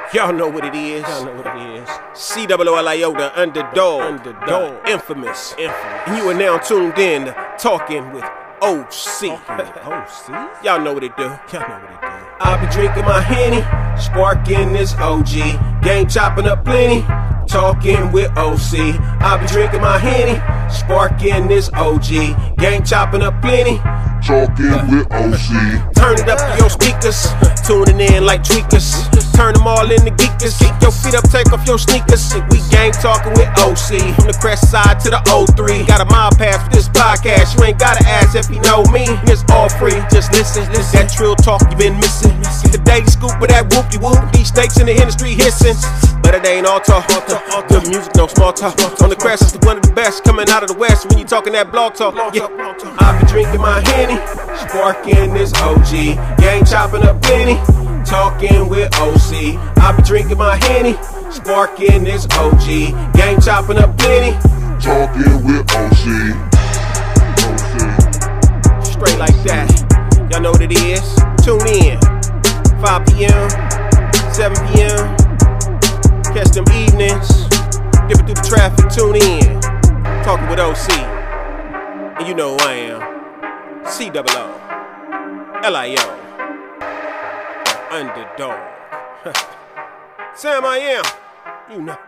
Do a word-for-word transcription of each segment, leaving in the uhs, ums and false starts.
Y'all know what it is. Y'all know what it is. C O O L I O, the underdog. Underdog. Infamous. Infamous. And you are now tuned in to Talking with O C. O C? Y'all know what it do. Y'all know what it do. I be drinking my Henny, sparking this O G. Game chopping up plenty. Talking with O C. I be drinking my Henny, sparking this O G. Game chopping up plenty. Talking with O C. Turn it up to your speakers, tuning in like tweakers. Turn them all into geekers. Kick your feet up, take off your sneakers. We gang talking with O C. From the crest side to the O three. Got a mile pass for this podcast. You ain't gotta ask if you know me. It's all free, just listen. That trill talk you been missing. Get the daily scoop with that whoopty whoop. These snakes in the industry hissing. But it ain't all talk. Good music, no small talk. On the crest is one of the best coming out of the west. When you talking that blog talk, yeah. I be drinking my Henny, sparking this O G. Gang chopping up plenty. Talking with O C. I be drinking my Henny, sparking this O G. Gang chopping up plenty. Talking with O C. O C. Straight like that. Y'all know what it is. Tune in. five P M, seven P M Catch them evenings. Dipping through the traffic. Tune in. Talking with O C. And you know who I am. C O O L I O. Underdog. Sam I am. You know.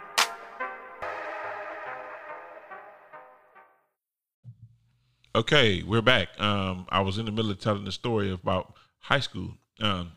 Okay, we're back. Um, I was in the middle of telling the story about high school. Um,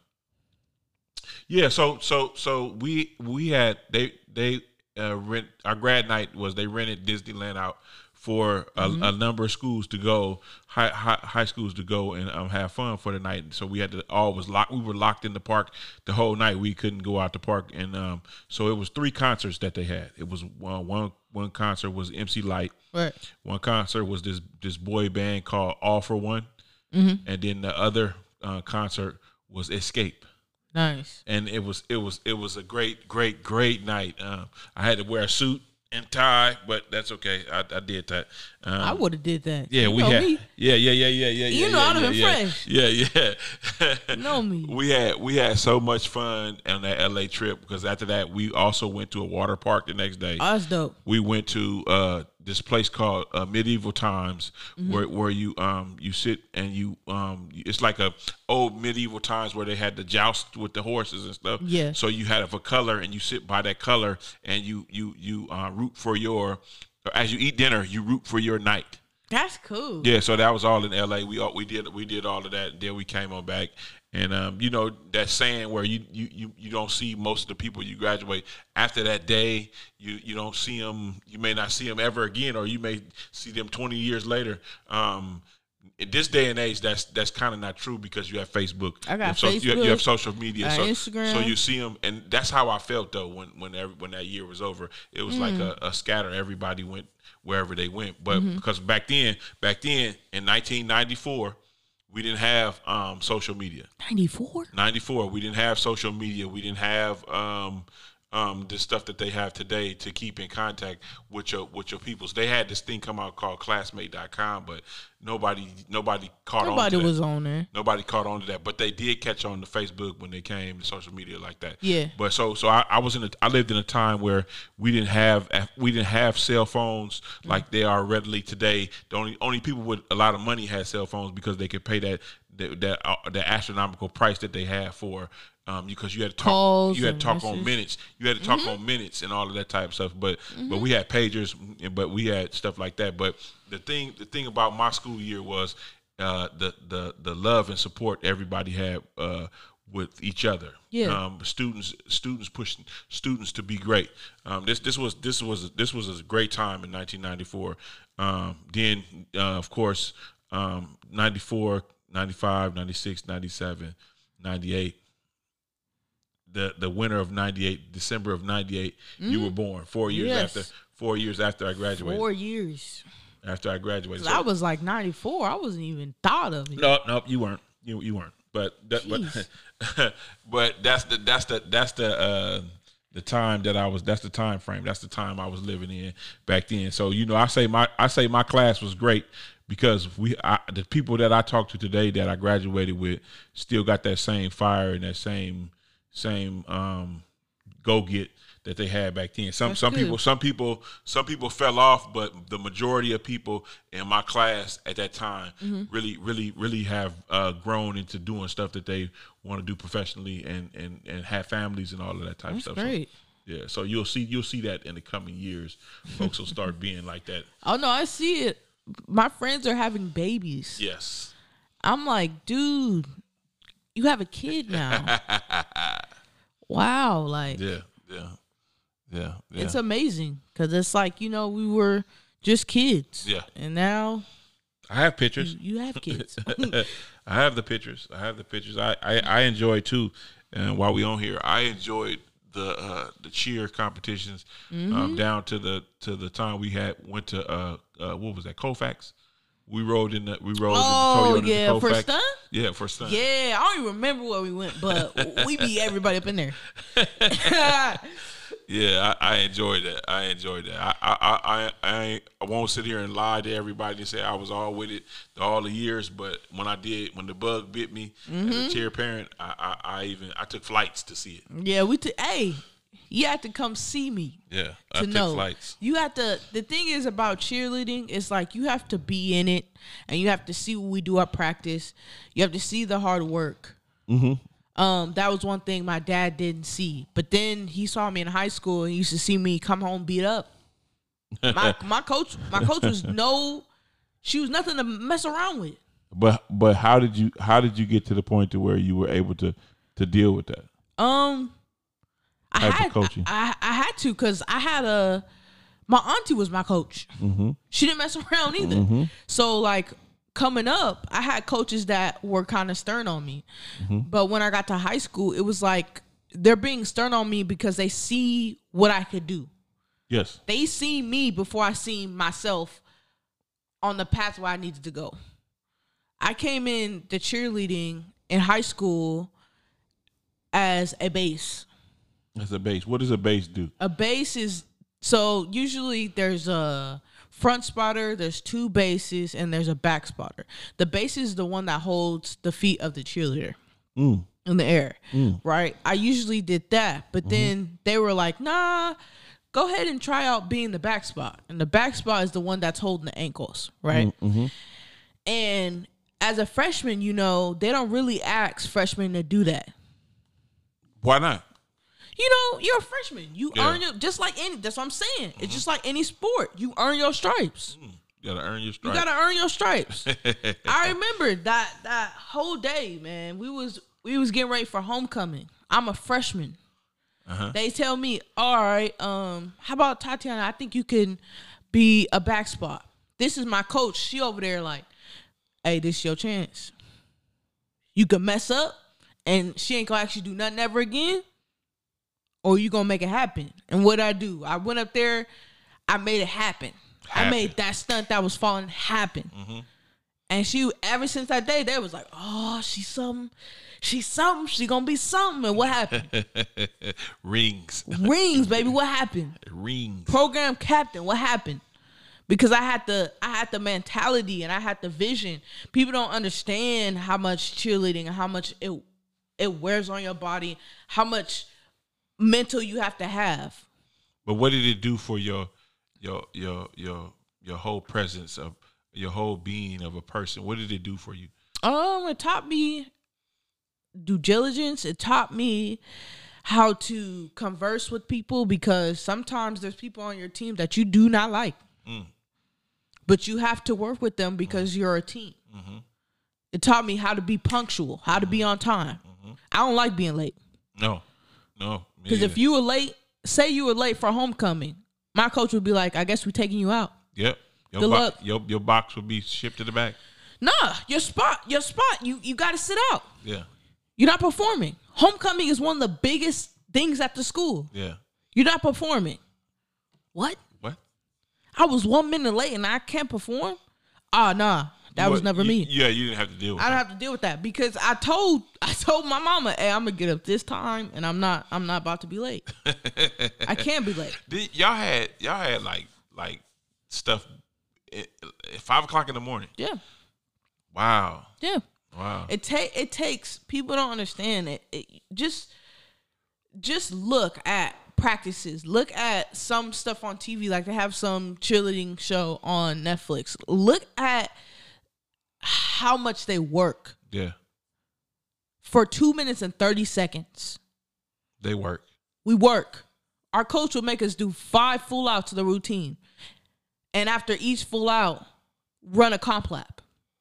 yeah, so so so we we had they they uh, rent our grad night was they rented Disneyland out for a, mm-hmm. a number of schools to go, high, high high schools to go and um, have fun for the night. So we had to all was locked. We were locked in the park the whole night. We couldn't go out the park, and um, so it was three concerts that they had. It was one one one concert was M C Lyte. Right. One concert was this this boy band called All for One, mm-hmm. and then the other uh, concert was Escape. Nice. And it was it was it was a great great great night. Um, I had to wear a suit and tie, but that's okay. I, I did that. Um, I would have did that. Yeah, you we know had. Me. Yeah, yeah, yeah, yeah, yeah. You yeah, know yeah, I'd have yeah, been yeah. fresh. Yeah, yeah. You know me. We had we had so much fun on that L A trip because after that we also went to a water park the next day. Oh, that's dope. We went to uh, this place called uh, Medieval Times, mm-hmm. where where you um you sit and you um it's like a old medieval times where they had the joust with the horses and stuff. Yeah. So you had a color and you sit by that color and you you you uh, root for your as you eat dinner you root for your knight. That's cool. Yeah, so that was all in L A. We all, we did we did all of that. Then we came on back, and um, you know that saying where you, you you you don't see most of the people you graduate after that day. You you don't see them. You may not see them ever again, or you may see them twenty years later. Um, in this day and age, that's that's kind of not true because you have Facebook. I got you have so, Facebook. You have, you have social media. I So, Instagram. so you see them, and that's how I felt though when when every, when that year was over. It was mm. like a, a scatter. Everybody went wherever they went, but mm-hmm. because back then, back then in nineteen ninety-four, we didn't have um, social media. ninety-four ninety-four We didn't have social media. We didn't have um, um, the stuff that they have today to keep in contact with your with your peoples. They had this thing come out called classmate dot com, but nobody nobody caught on to that. Nobody was on there. Nobody caught on to that, but they did catch on to Facebook when they came to social media like that. Yeah. But so so I, I was in a I lived in a time where we didn't have we didn't have cell phones like they are readily today. The only only people with a lot of money had cell phones because they could pay that that that, uh, the astronomical price that they had for um because you had to talk Calls you had to talk messages. on minutes. You had to talk mm-hmm. on minutes and all of that type of stuff. But mm-hmm. but we had pagers, but we had stuff like that. But the thing the thing about my school year was uh, the the the love and support everybody had uh, with each other. Yeah. Um, students students pushing students to be great. Um, this this was this was this was a great time in nineteen ninety-four. Um, then uh, of course um, ninety-four, ninety-five, ninety-six, ninety-seven, ninety-eight. The the winter of ninety-eight, December of ninety-eight, mm-hmm. you were born. Four years yes. after four years after I graduated. Four years. After I graduated. So, I was like ninety-four. I wasn't even thought of it. No, no, you weren't. You you weren't. But that, but, but that's the that's the that's the uh, the time that I was. That's the time frame. That's the time I was living in back then. So you know, I say my I say my class was great because we I, the people that I talk to today that I graduated with still got that same fire and that same same um, go get that they had back then. Some That's some good. people some people some people fell off, but the majority of people in my class at that time Mm-hmm. really really really have uh, grown into doing stuff that they want to do professionally and and and have families and all of that type That's of stuff. great. So, yeah, so you'll see you'll see that in the coming years. Folks will start being like that. Oh no, I see it. My friends are having babies. Yes. I'm like, dude, you have a kid now. Wow, like Yeah. Yeah. Yeah. Yeah. it's amazing because it's like, you know, we were just kids. Yeah. And now I have pictures. you have kids. I have the pictures. I have the pictures. I, I, I enjoy too. And while we on here, I enjoyed the uh, the cheer competitions Mm-hmm. um, down to the to the time we had went to uh, uh what was that Colfax? We rode in the we rode Oh, in the Toyota yeah, to for Colfax. stunt? Yeah, for stunt. Yeah, I don't even remember where we went, but we beat everybody up in there. Yeah, I, I enjoyed that. I enjoyed that. I I, I I I ain't- I won't sit here and lie to everybody and say I was all with it all the years. But when I did, when the bug bit me Mm-hmm. as a chair parent, I, I I even I took flights to see it. Yeah, we. T- hey, you have to come see me Yeah, I to took know. flights. You have to. The thing is about cheerleading, it's like you have to be in it, and you have to see what we do at practice. You have to see the hard work. Mm-hmm. Um, that was one thing my dad didn't see. But then he saw me in high school and he used to see me come home beat up. My my coach, my coach was no, she was nothing to mess around with. But but how did you how did you get to the point to where you were able to to deal with that? Um, I Type of had coaching. I, I had to because I had a my auntie was my coach. Mm-hmm. She didn't mess around either. So like coming up, I had coaches that were kind of stern on me. Mm-hmm. But when I got to high school, it was like they're being stern on me because they see what I could do. Yes. They see me before I seen myself on the path where I needed to go. I came in the cheerleading in high school as a base. That's a base. What does a base do? A base is, so usually there's a front spotter, there's two bases, and there's a back spotter. The base is the one that holds the feet of the cheerleader Mm. in the air, Mm. right? I usually did that, but then they were like, nah, go ahead and try out being the back spot. And the back spot is the one that's holding the ankles, right? Mm-hmm. And as a freshman, you know, they don't really ask freshmen to do that. Why not? You know, you're a freshman. You Yeah. earn your, just like any, that's what I'm saying. It's just like any sport. You earn your stripes. You gotta earn your You stripes. gotta earn your stripes. I remember that that whole day, man. We was we was getting ready for homecoming. I'm a freshman. Uh-huh. They tell me, all right, um, how about Tatiana? I think you can be a back spot. This is my coach. She over there like, hey, this is your chance. You can mess up and she ain't gonna actually do nothing ever again, or you gonna make it happen. And what I do, I went up there, I made it happen. I Happen. made that stunt that was falling happen. Mm-hmm. And she, ever since that day, they was like, oh, she's something. She's something. She gonna be something. And what happened? Rings. Rings, baby. What happened? Rings. Program captain. What happened? Because I had the I had the mentality and I had the vision. People don't understand how much cheerleading and how much it it wears on your body, how much mental you have to have. But what did it do for your your your your your whole presence of your whole being of a person? What did it do for you? Um, it taught me due diligence. It taught me how to converse with people because sometimes there's people on your team that you do not like. Mm. But you have to work with them because you're a team. Mm-hmm. It taught me how to be punctual, how to be on time. Mm-hmm. I don't like being late. No, no. Because if you were late, say you were late for homecoming, my coach would be like, I guess we're taking you out. yep, your Good bo- luck. Your your box would be shipped to the back. Nah, your spot, your spot, you, you got to sit out. Yeah, You're not performing. Homecoming is one of the biggest things at the school. yeah. You're not performing. What? What? I was one minute late and I can't perform? Ah, nah. That was What? never You- me. Yeah, you didn't have to deal with I don't that. have to deal with that because I told I told my mama, hey, I'm gonna get up this time and I'm not I'm not about to be late. I can't be late. Did, y'all had y'all had like like stuff at, at five o'clock in the morning. Yeah. Wow, Yeah. wow. It take it takes people don't understand it. it just just look at practices. Look at some stuff on T V, like they have some cheerleading show on Netflix. Look at how much they work. Yeah. For two minutes and thirty seconds. They work. We work. Our coach would make us do five full outs of the routine. And after each full out, run a comp lap.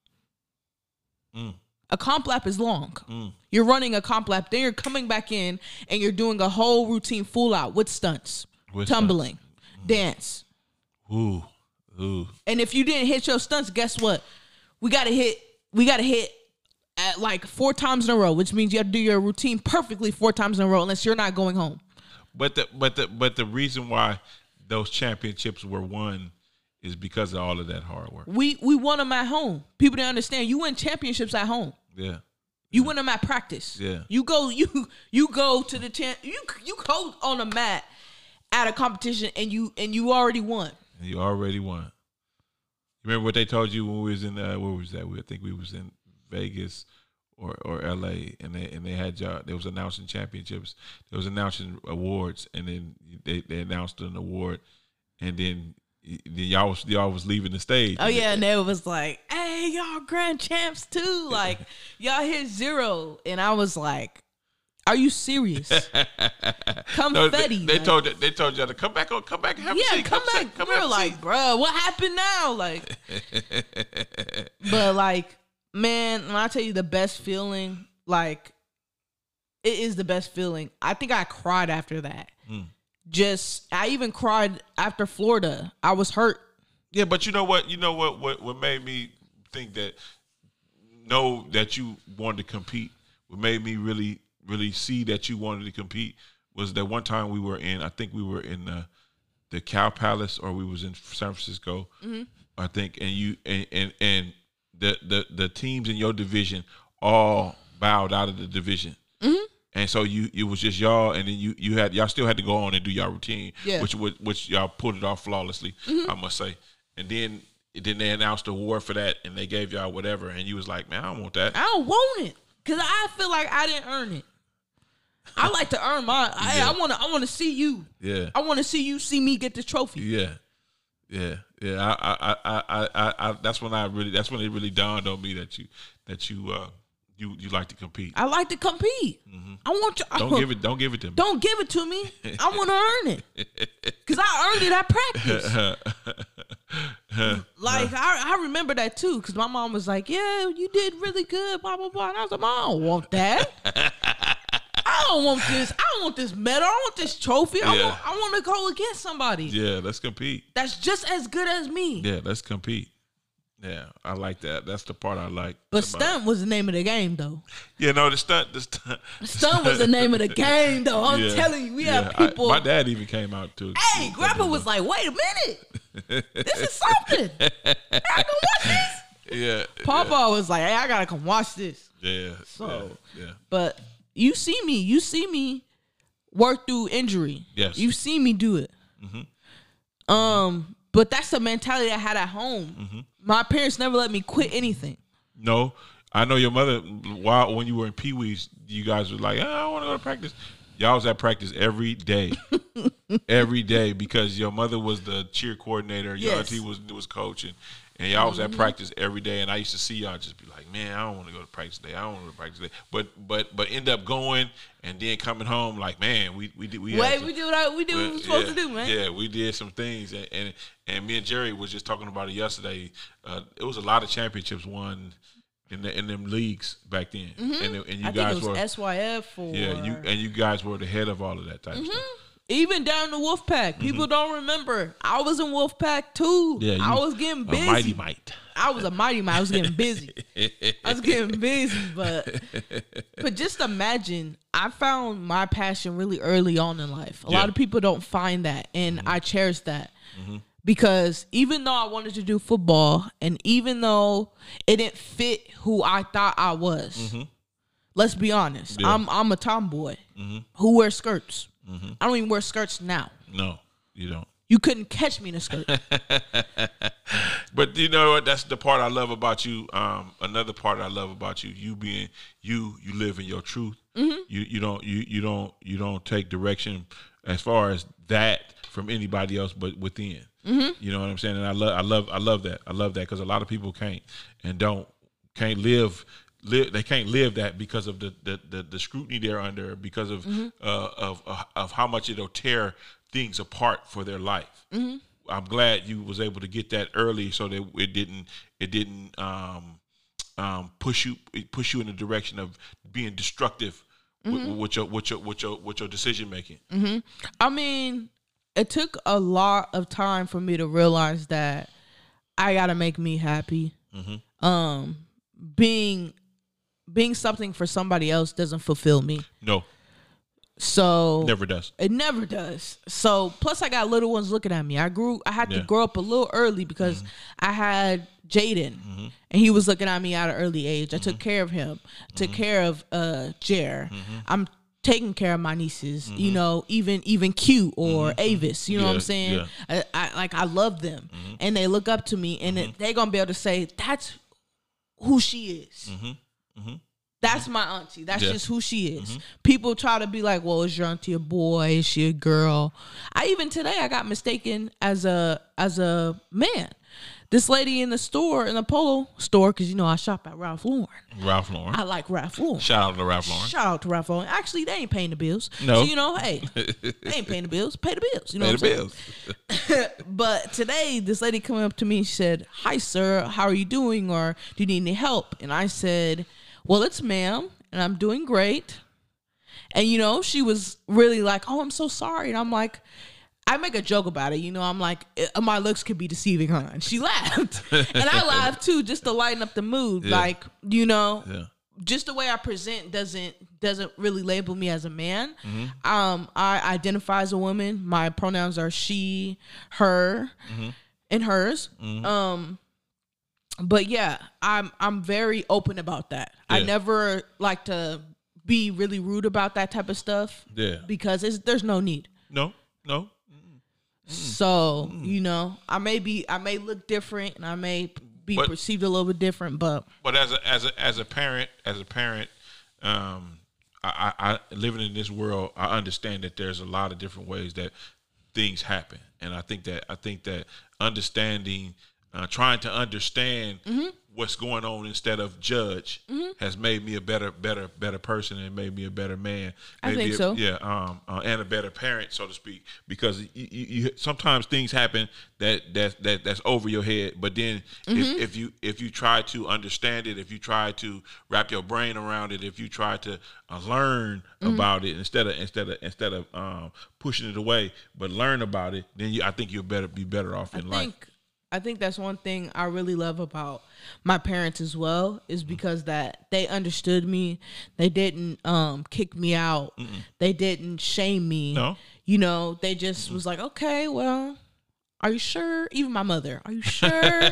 Mm. A comp lap is long. Mm. You're running a comp lap, then you're coming back in and you're doing a whole routine full out with stunts, with tumbling, stunts. Dance. Ooh, ooh. And if you didn't hit your stunts, guess what? We gotta hit. We gotta hit at like four times in a row, which means you have to do your routine perfectly four times in a row, unless you're not going home. But the but the but the reason why those championships were won is because of all of that hard work. We we won them at home. People didn't understand. You win championships at home. Yeah. You yeah. win them at practice. Yeah. You go you you go to the champ. You you go on a mat at a competition and you and you already won. And you already won. You remember what they told you when we was in uh, where was that? We I think we was in Vegas or or L A, and they and they had y'all. They was announcing championships. They was announcing awards, and then they, they announced an award, and then. Y'all was y'all was leaving the stage. Oh yeah, and they was like, "Hey, y'all grand champs too!" Like y'all hit zero, and I was like, "Are you serious?" Confetti. No, they, they like, told they told y'all to come back on, come back and have yeah, a seat. come, come back. Come we were back like, "Bruh, what happened now?" Like, but like, man, when I tell you the best feeling, like, it is the best feeling. I think I cried after that. Mm. Just, I even cried after Florida. I was hurt. Yeah, but you know what? You know what? What what made me think that know that you wanted to compete? What made me really really see that you wanted to compete was that one time we were in. I think we were in the the Cow Palace, or we was in San Francisco. Mm-hmm. I think, and you and and, and the, the the teams in your division all bowed out of the division. Mm-hmm. And so you, it was just y'all, and then you, you had y'all still had to go on and do y'all routine, yeah. which which y'all pulled it off flawlessly, mm-hmm. I must say. And then then they announced the award for that, and they gave y'all whatever, and you was like, man, I don't want that. I don't want it because I feel like I didn't earn it. I like to earn my. I, yeah. I want to. I want to see you. Yeah. I want to see you see me get this trophy. Yeah. Yeah. Yeah. I I, I I I I that's when I really that's when it really dawned on me that you that you. uh You you like to compete. I like to compete. Mm-hmm. I want you. Don't I, give it. Don't give it to me. Don't give it to me. I want to earn it because I earned it at practice. Like I, I remember that too because my mom was like, "Yeah, you did really good." Blah blah blah. And I was like, "Mom, I don't want that. I don't want this. I don't want this medal. I want this trophy. Yeah. I want. I want to go against somebody. Yeah, let's compete. That's just as good as me. Yeah, let's compete." Yeah, I like that. That's the part I like. But stunt was the name of the game, though. Yeah, no, the stunt, the stunt, stunt was the name of the game, though. I'm yeah, telling you, we yeah. have people. I, my dad even came out too. Hey, Grandpa was like, "Wait a minute, this is something. I can watch this." Yeah, Papa yeah. was like, "Hey, I gotta come watch this." Yeah. So, yeah, yeah. But you see me, you see me work through injury. Yes. You see me do it. Mm-hmm. Um. But that's the mentality I had at home. Mm-hmm. My parents never let me quit anything. No, I know your mother. While when you were in Pee Wee's, you guys were like, oh, "I want to go to practice." Y'all was at practice every day, every day because your mother was the cheer coordinator. Your yes. auntie was was coaching, and y'all was mm-hmm. at practice every day. And I used to see y'all just be like, "Man, I don't want to go to practice today. I don't want to go to practice today." But but but end up going and then coming home like, "Man, we we did we wait some, we do what we do what we were supposed yeah, to do, man." Yeah, we did some things, and, and and me and Jerry was just talking about it yesterday. Uh, it was a lot of championships won in the in them leagues back then, mm-hmm. and and you I guys think it was were S Y F or yeah, you and you guys were the head of all of that type mm-hmm. of stuff. Even down to Wolfpack, people mm-hmm. don't remember. I was in Wolfpack too. Yeah, I was getting busy. A mighty might. I was a mighty might. I was getting busy. I was getting busy, but but just imagine. I found my passion really early on in life. A yeah. lot of people don't find that, and mm-hmm. I cherish that. Mm-hmm. Because even though I wanted to do football, and even though it didn't fit who I thought I was, mm-hmm. let's be honest, yeah. I'm I'm a tomboy mm-hmm. who wears skirts. Mm-hmm. I don't even wear skirts now. No, you don't. You couldn't catch me in a skirt. But you know what? That's the part I love about you. Um, another part I love about you, you being you, you live in your truth. You you don't you you don't you don't take direction as far as that from anybody else but within. You know what I'm saying? And I love I love I love that. I love that because a lot of people can't and don't can't live live they can't live that because of the the, the, the scrutiny they're under, because of uh, of uh, of how much it'll tear things apart for their life. I'm glad you was able to get that early so that it didn't it didn't um, um, push you push you in the direction of being destructive with, with your with your with your with your decision making. I mean, it took a lot of time for me to realize that I gotta make me happy. Um, being being something for somebody else doesn't fulfill me. No, So never does. It never does. So plus I got little ones looking at me. I grew I had Yeah. to grow up a little early because I had Jaden and he was looking at me at an early age. I took care of him. Took care of uh Jer. I'm taking care of my nieces, you know, even even Q or Avis, you know what I'm Yeah, saying? yeah. I, I like I love them and they look up to me and it, they're going to be able to say that's who she is. That's my auntie. That's Yeah. just who she is. People try to be like, well, is your auntie a boy? Is she a girl? I even today I got mistaken as a as a man. This lady in the store, in the polo store, because you know I shop at Ralph Lauren. Ralph Lauren. I like Ralph Lauren. Shout out to Ralph Lauren. Shout out to Ralph Lauren. Actually, they ain't paying the bills. No. So, you know, hey, they ain't paying the bills. Pay the bills. You know Pay what the I'm saying? bills. But today, this lady coming up to me, she said, hi, sir, how are you doing? Or do you need any help? And I said, well, it's ma'am, and I'm doing great. And, you know, she was really like, oh, I'm so sorry. And I'm like, I make a joke about it. You know, I'm like, "Uh, my looks could be deceiving her. And she laughed. And I laughed, too, just to lighten up the mood. Yeah. Like, you know, Yeah. just the way I present doesn't doesn't really label me as a man. Mm-hmm. Um, I identify as a woman. My pronouns are she, her, Mm-hmm. and hers. Um, but yeah, I'm I'm very open about that. I Yeah. never like to be really rude about that type of stuff. Yeah. Because it's, there's no need. No, no. So you know, I may be I may look different and I may be But- perceived a little bit different, but But as a as a as a parent, as a parent, um, I, I, I living in this world, I understand that there's a lot of different ways that things happen, and I think that I think that understanding, uh, trying to understand what's going on instead of judge, has made me a better, better, better person and made me a better man. I Made think me a- so. Yeah, um, uh, and a better parent, so to speak, because you, you, you sometimes things happen that that that that's over your head. But then if, if you if you try to understand it, if you try to wrap your brain around it, if you try to uh, learn about it instead of instead of instead of um, pushing it away, but learn about it, then you, I think you'll better be better off in I life. think I think that's one thing I really love about my parents as well is because that they understood me. They didn't um, kick me out. They didn't shame me. No. You know, they just was like, okay, well, are you sure? Even my mother, are you sure?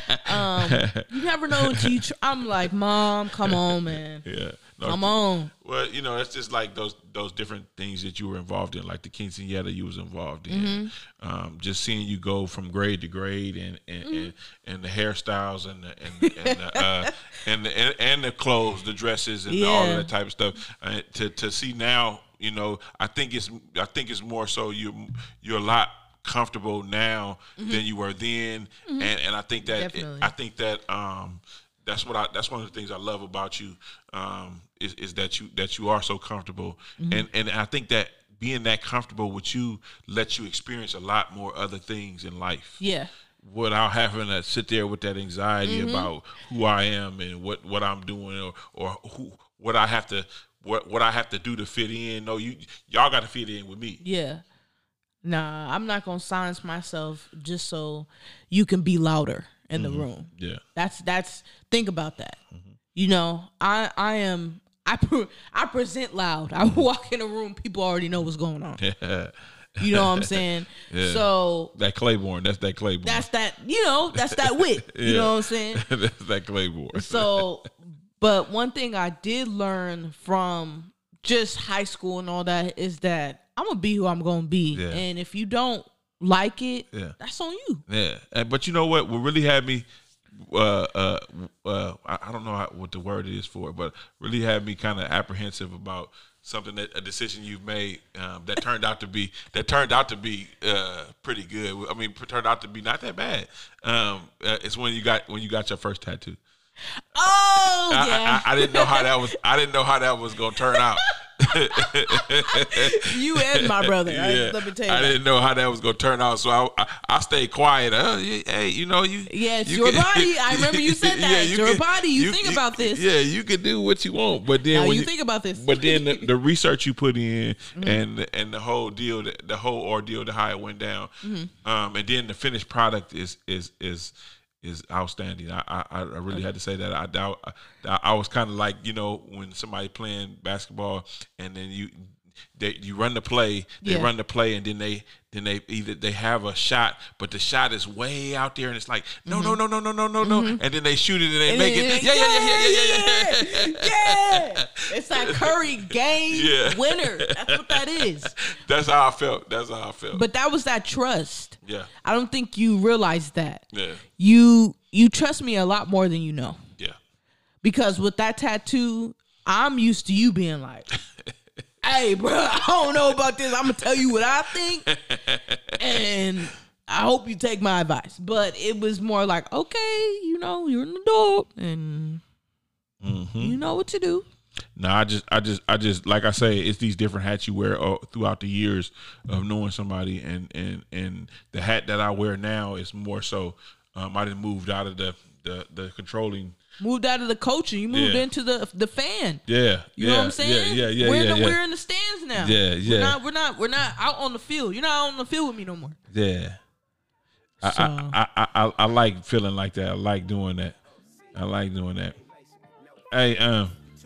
um, you never know until you. Tr- I'm like, Mom, come on, man, Yeah. No, come on. Well, you know, it's just like those those different things that you were involved in, like the quinceañera you was involved in. Mm-hmm. Um, just seeing you go from grade to grade, and and, Mm-hmm. and, and the hairstyles and the and, and the uh, and, the, and and the clothes, the dresses, and all of Yeah. that type of stuff. Uh, to to see now, you know, I think it's I think it's more so you you're a lot comfortable now than you were then, and and I think that Definitely. I think that um. That's what I. That's one of the things I love about you, um, is is that you that you are so comfortable, and and I think that being that comfortable with you lets you experience a lot more other things in life, Yeah. without having to sit there with that anxiety about who I am and what, what I'm doing or or who what I have to what what I have to do to fit in. No, you y'all got to fit in with me. Yeah. Nah, I'm not gonna silence myself just so you can be louder in the room. Yeah, That's that's think about that. You know, I I am I pre- I present loud. I walk in a room, people already know what's going on. You know what I'm saying? Yeah. So that Claiborne. That's that Claiborne. that's that. You know, that's that wit. You Yeah. know what I'm saying? that's that Claiborne. So, but one thing I did learn from just high school and all that is that I'm gonna be who I'm gonna be, Yeah. and if you don't like it, Yeah. that's on you. Yeah, and, but you know what? What really had me uh, uh, uh, I, I don't know how, what the word is for it, but really had me kind of apprehensive about something that a decision you've made um, that turned out to be that turned out to be uh, pretty good. I mean, turned out to be not that bad. Um, uh, it's when you got when you got your first tattoo. Oh I, yeah, I, I didn't know how that was. I didn't know how that was gonna turn out. you and my brother. I, Yeah, let me tell you. I that. didn't know how that was gonna turn out, so I I, I stayed quiet. Uh, yeah, hey, you know you. Yeah, it's you your can- body. I remember you said that. Yeah, It's you your can- body. You, think about this. Yeah, you can do what you want, but then Now when you think about this. But then the, the research you put in Mm-hmm. and and the whole deal, the, the whole ordeal, the how it went down, Mm-hmm. um, and then the finished product is is is. is outstanding. I, I I really had to say that. I doubt. I, I was kind of like, you know, when somebody playing basketball and then you they you run the play, they Yeah. run the play, and then they then they either they have a shot, but the shot is way out there, and it's like no no no no no no no no, and then they shoot it and they Mm-hmm. And make then- it. Yeah yeah yeah yeah yeah yeah. yeah, yeah. It's like Curry game Yeah. winner. That's what that is. That's how I felt. That's how I felt. But that was that trust. yeah I don't think you realize that. yeah You you trust me a lot more than you know. yeah. Because with that tattoo, I'm used to you being like, hey, bro, I don't know about this. I'm going to tell you what I think. And I hope you take my advice. But it was more like, okay, you know, you're an adult and Mm-hmm. you know what to do. No, I just, I just, I just, like I say, it's these different hats you wear uh, throughout the years of knowing somebody, and and and the hat that I wear now is more so. Um, I didn't moved out of the the, the controlling. Moved out of the coaching. You moved Yeah. into the the fan. Yeah, You yeah, know what I'm saying? Yeah, yeah, yeah, we're yeah, in the, yeah. We're in the stands now. Yeah, yeah. We're not, we're not, we're not out on the field. You're not out on the field with me no more. yeah. I, So- I, I, I, I like feeling like that. I like doing that. I like doing that. Hey, um,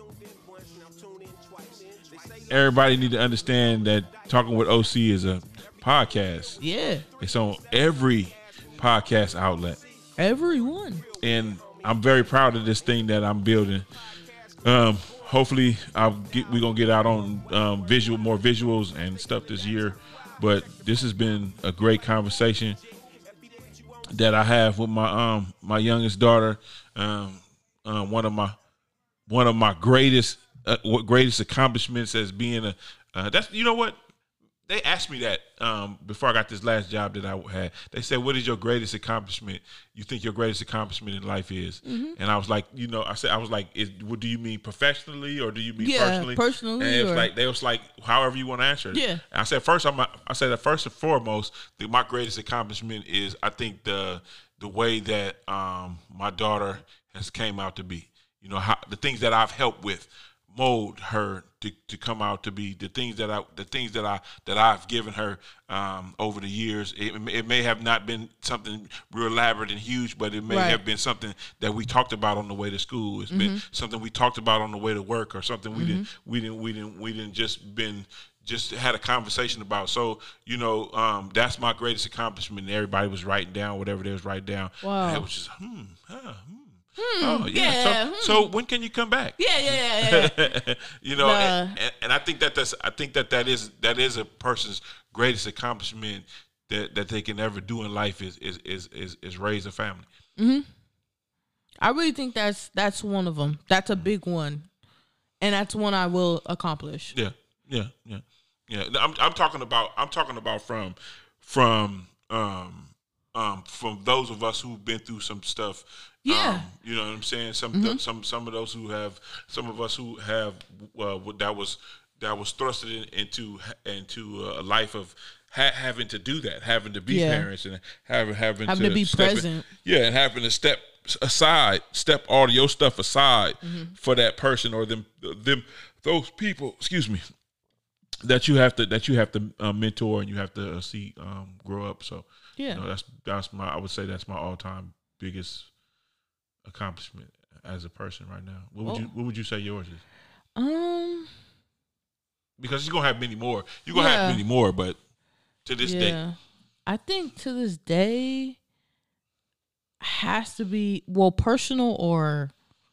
everybody need to understand that Talking with O C is a podcast. Yeah. It's on every podcast outlet. Everyone. And I'm very proud of this thing that I'm building. Um, hopefully, I'll get we're gonna get out on um, visual, more visuals and stuff this year. But this has been a great conversation that I have with my um my youngest daughter. Um, um one of my one of my greatest uh, what greatest accomplishments as being a uh, that's you know what. They asked me that um, before I got this last job that I had. They said, "What is your greatest accomplishment? You think your greatest accomplishment in life is?" Mm-hmm. And I was like, you know, I said, I was like, is, "What do you mean professionally, or do you mean Yeah, personally?" personally, And it was or- like they was like, however you want to answer it. Yeah. And I said, first, I'm. I said that first and foremost, that my greatest accomplishment is I think the the way that um, my daughter has came out to be. You know, how the things that I've helped with mold her to, to come out to be the things that I the things that I that I've given her um, over the years. It, it may have not been something real elaborate and huge, but it may Right. have been something that we talked about on the way to school. It's been something we talked about on the way to work, or something we didn't we didn't we didn't we didn't just been just had a conversation about. So, you know, um, that's my greatest accomplishment. Everybody was writing down whatever they was writing down. Wow. And it was just hmm, huh, hmm. Oh yeah. yeah, So, hmm. so when can you come back? Yeah, yeah, yeah, yeah. you know, Nah. and, and, and I think that that's I think that that is that is a person's greatest accomplishment that, that they can ever do in life is is is is, is raise a family. I really think that's that's one of them. That's a big one, and that's one I will accomplish. Yeah, yeah, yeah, yeah. I'm I'm talking about I'm talking about from from um um from those of us who've been through some stuff. Yeah. Um, you know what I'm saying. Some some some of those who have some of us who have uh, that was that was thrusted in, into into a life of ha- having to do that, having to be Yeah. parents, and having having, Having to be step in- present. yeah, and having to step aside, step all your stuff aside Mm-hmm. for that person or them them those people. Excuse me. That you have to that you have to uh, mentor and you have to uh, see um, grow up. So Yeah. you know, that's that's my I would say that's my all time biggest accomplishment as a person right now. What would Oh. you What would you say yours is? Um. Because you're gonna have many more. You're gonna Yeah. have many more, but to this Yeah. day, I think to this day has to be well personal or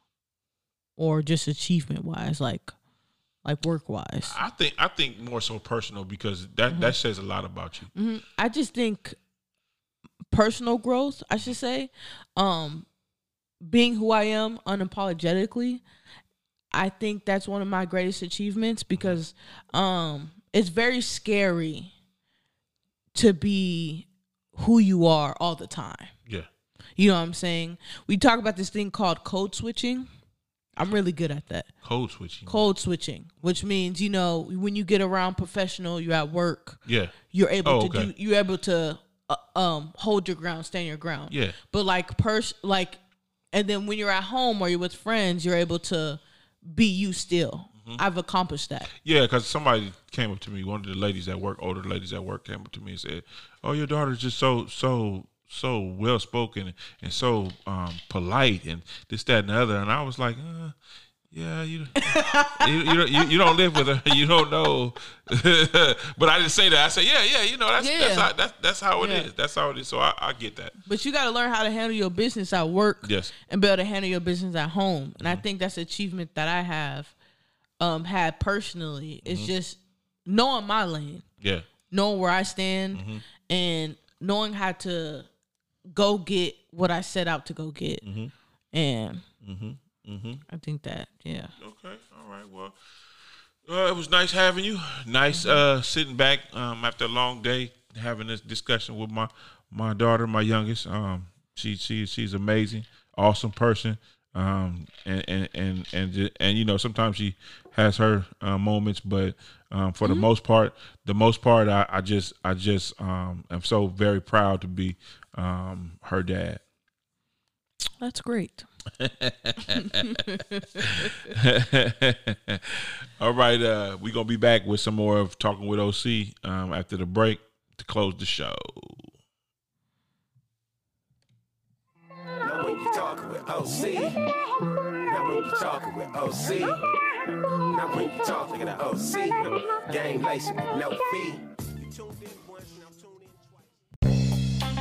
or just achievement wise, like like work wise. I think I think more so personal because that that says a lot about you. Mhm. I just think personal growth, I should say. Um, being who I am unapologetically, I think that's one of my greatest achievements because um, it's very scary to be who you are all the time. Yeah. You know what I'm saying? We talk about this thing called code switching. I'm really good at that. Code switching. Code switching, which means, you know, when you get around professional, you're at work. Yeah. You're able Oh, to okay. do, you're able to uh, um, hold your ground, stand your ground. Yeah. But like, pers- like, and then when you're at home or you're with friends, you're able to be you still. Mm-hmm. I've accomplished that. Yeah, because somebody came up to me, one of the ladies at work, older ladies at work came up to me and said, oh, your daughter's just so, so, so well-spoken and so um, polite and this, that, and the other. And I was like, uh, yeah, you, you, you, don't, you, you don't live with her. You don't know. But I didn't say that. I said, yeah, yeah, you know, that's Yeah. that's, how, that's, that's how it Yeah. is. That's how it is. So I, I get that. But you got to learn how to handle your business at work. Yes. And be able to handle your business at home. And Mm-hmm. I think that's an achievement that I have um, had personally. It's Mm-hmm. just knowing my lane, Yeah. knowing where I stand, Mm-hmm. and knowing how to go get what I set out to go get. Mm-hmm. And Mm-hmm. Mm-hmm. I think that, yeah. Okay. All right. Well, uh, it was nice having you. Nice uh, sitting back um, after a long day, having this discussion with my my daughter, my youngest. Um, she she she's amazing, awesome person. Um, and and and and ju- and you know, sometimes she has her uh, moments, but um, for the most part, the most part, I, I just I just um, am so very proud to be um, her dad. That's great. All right, uh, we're going to be back with some more of Talking with O C um, after the break to close the show. Now when you talking with O C, now when you talking with O C, now when you talking to the O C, game lacing with no fee. You tuned in once, now tune in twice.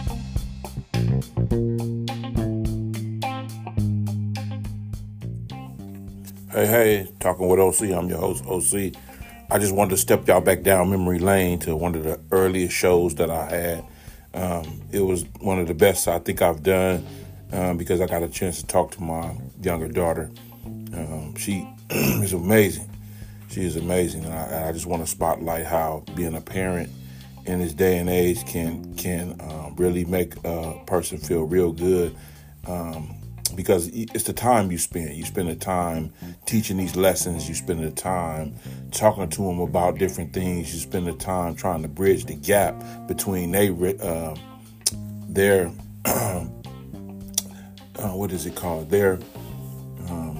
Hey, hey, Talking with O C. I'm your host, O C. I just wanted to step y'all back down memory lane to one of the earliest shows that I had. Um, it was one of the best I think I've done um, because I got a chance to talk to my younger daughter. Um, she is amazing. She is amazing. And I, and I just want to spotlight how being a parent in this day and age can can um, really make a person feel real good. Um, Because it's the time you spend. You spend the time teaching these lessons. You spend the time talking to them about different things. You spend the time trying to bridge the gap between they, uh, their, uh, what is it called? Their, um,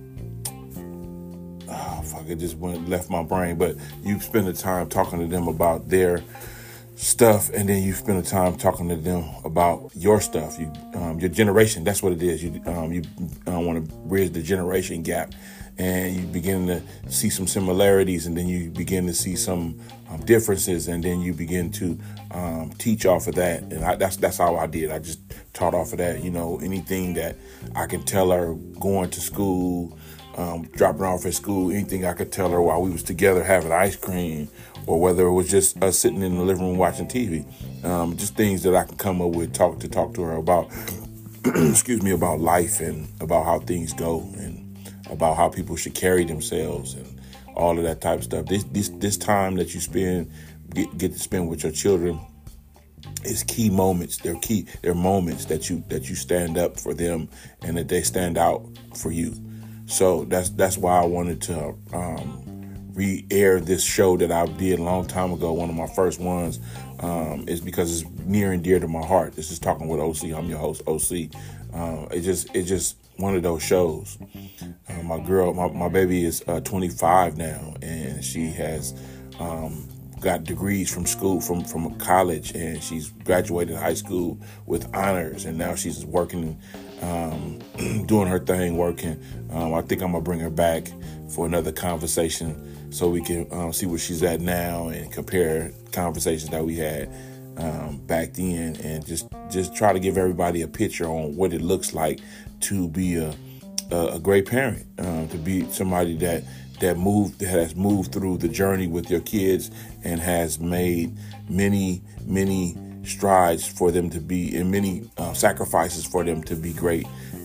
oh, fuck, it just went left my brain. But you spend the time talking to them about their stuff, and then you spend the time talking to them about your stuff, you, um, your generation. That's what it is. You, um, you uh, want to bridge the generation gap, and you begin to see some similarities, and then you begin to see some um, differences, and then you begin to um, teach off of that. And I, that's that's how I did. I just taught off of that. You know, anything that I can tell her going to school, um, dropping her off at school, anything I could tell her while we was together having ice cream, or whether it was just us sitting in the living room watching T V. Um, just things that I can come up with, talk to talk to her about, excuse me, about life and about how things go and about how people should carry themselves and all of that type of stuff. This this this time that you spend, get, get to spend with your children is key moments. They're key. They're moments that you that you stand up for them and that they stand out for you. So that's that's why I wanted to um, re-air this show that I did a long time ago. One of my first ones um, is because it's near and dear to my heart. This is Talking with O C. I'm your host, O C. Uh, it just it's just one of those shows. Uh, my girl, my, my baby is uh, twenty-five now, and she has um, got degrees from school, from from college, and she's graduated high school with honors, and now she's working, um, doing her thing, working. Um, I think I'm gonna bring her back for another conversation so we can um, see where she's at now and compare conversations that we had um, back then, and just just try to give everybody a picture on what it looks like to be a a, a great parent, um, to be somebody that that moved that has moved through the journey with your kids and has made many many strides for them to be, and many uh, sacrifices for them to be great.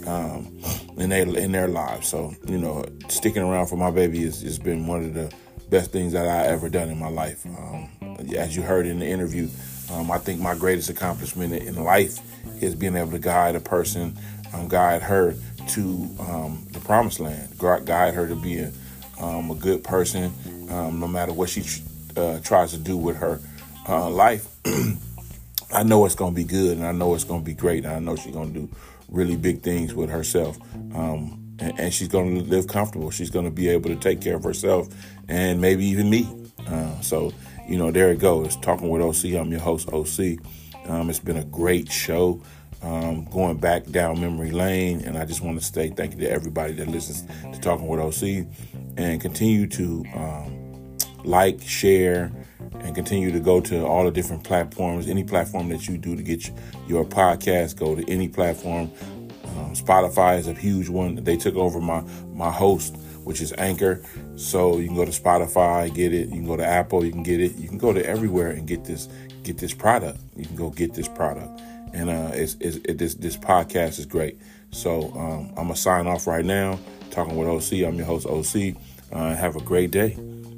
um, in their in their lives. So, you know, sticking around for my baby has, has been one of the best things that I ever done in my life. Um, as you heard in the interview, um, I think my greatest accomplishment in life is being able to guide a person, um, guide her to um, the promised land, guide her to be a, um, a good person, um, no matter what she uh, tries to do with her uh, life. I know it's going to be good, and I know it's going to be great, and I know she's going to do really big things with herself, um, and, and she's going to live comfortable. She's going to be able to take care of herself and maybe even me. Uh, so, you know, there it goes. Talking with O C. I'm your host, O C. Um, it's been a great show, um, going back down memory lane, and I just want to say thank you to everybody that listens to Talking with O C, and continue to um, like, share, and continue to go to all the different platforms. Any platform that you do to get your podcast, go to any platform. Um, Spotify is a huge one. They took over my, my host, which is Anchor. So you can go to Spotify, get it. You can go to Apple, you can get it. You can go to everywhere and get this get this product. You can go get this product. And uh, it's, it's, it, this, this podcast is great. So um, I'm going to sign off right now. Talking with O C. I'm your host, O C. Uh, have a great day.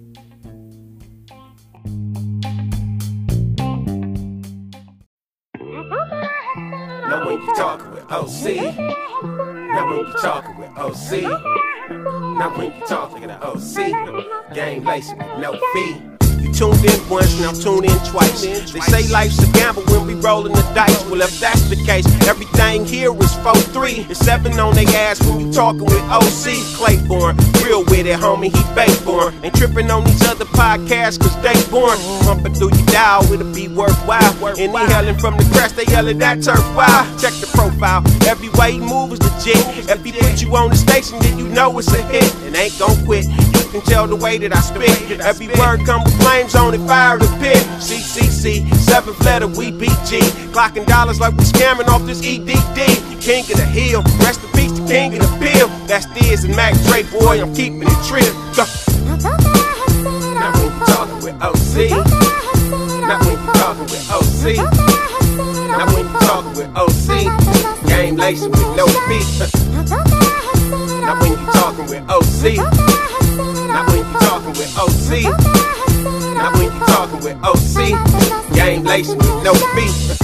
Now when you talking with O C, now when you talking with O C, now when you talking to O C, game lacing with no fee. You tuned in once, now tune in twice. They say life's a gamble when we rolling the dice. Well, if that's the case, everything here is four three. And seven on they ass when you talking with O C. Claiborne, real with it, homie, he Bayborn. Ain't tripping on these other podcasts, cause they born. Pumping through your dial, it'll be worthwhile. And they yelling from the crest, they yelling that turf wild. Check the profile, every way he move is legit. If he put you on the station, then you know it's a hit. And ain't gon' quit, you can tell the way that I spit. Every word come with flames on it, fire the pit. C C C, seventh letter, we B G. Clocking dollars like we scamming off this E D D. King of the hill, rest in peace, the king of the bill. That's Diz and Mac Dre, boy, I'm keeping it trill. Go. Now when you talking with O C, now when you talking with O C, now when you talking with O C, game lacing with no fee. Now when you talking with O C, now when you talking with O C, now when you talking with O C, game lacing with no fee.